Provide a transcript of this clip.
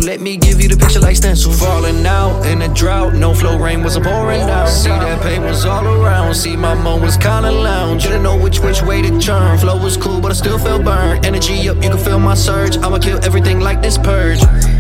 Let me give you the picture like stencil. Falling out in a drought, no flow, rain wasn't pouring down. See that pain was all around, see my moan was kinda lounge. Didn't know which way to turn. Flow was cool, but I still felt burned. Energy up, you can feel my surge. I'ma kill everything like this purge.